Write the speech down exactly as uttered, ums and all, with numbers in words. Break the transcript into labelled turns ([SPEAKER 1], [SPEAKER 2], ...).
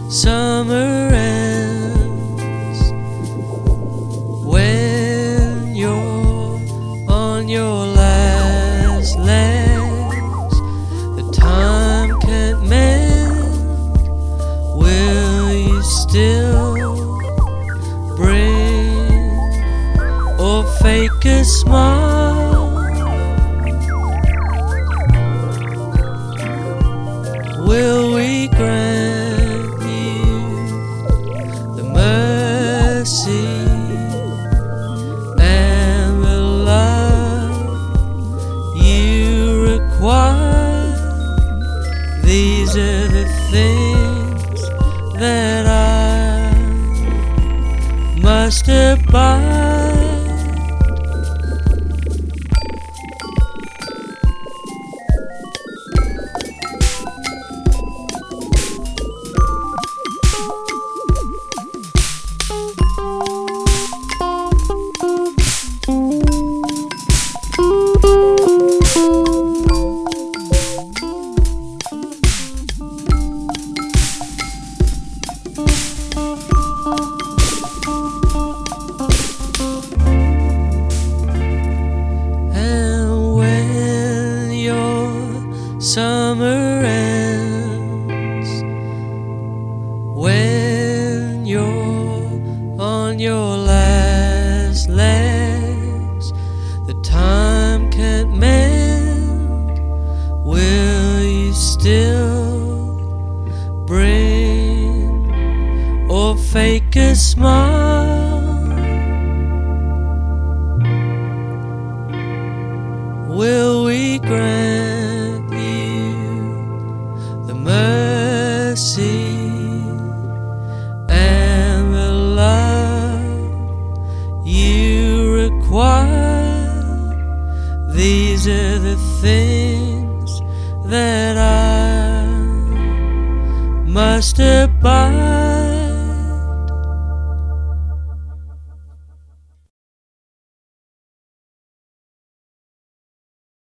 [SPEAKER 1] summer ends, when you're on your last legs, the time can't mend. Will you still bring or fake a smile? Will we grant you the mercy and the love you require? These are the things that I must abide. Summer ends, when you're on your last legs, the time can't mend. Will you still bring or fake a smile? Will we grant the mercy and the love you require? These are the things that I must abide.